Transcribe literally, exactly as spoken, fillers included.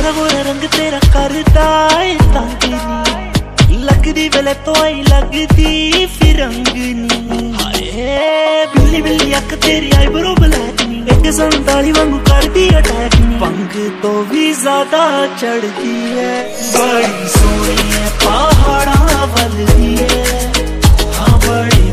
गोरा गोरा रंग तेरा करदा है तंग नी, लगदी वेले तो आई लगदी फिरंगनी। हाय बिल्ली बिल्ली अख तेरी आईब्रो ब्लैक नी, एक संताली वांगू करदी अटैक नी, पंग तो भी ज्यादा चढ़दी है। बड़ी सोहनी है पहाड़ा वल दी है, हाँ बड़ी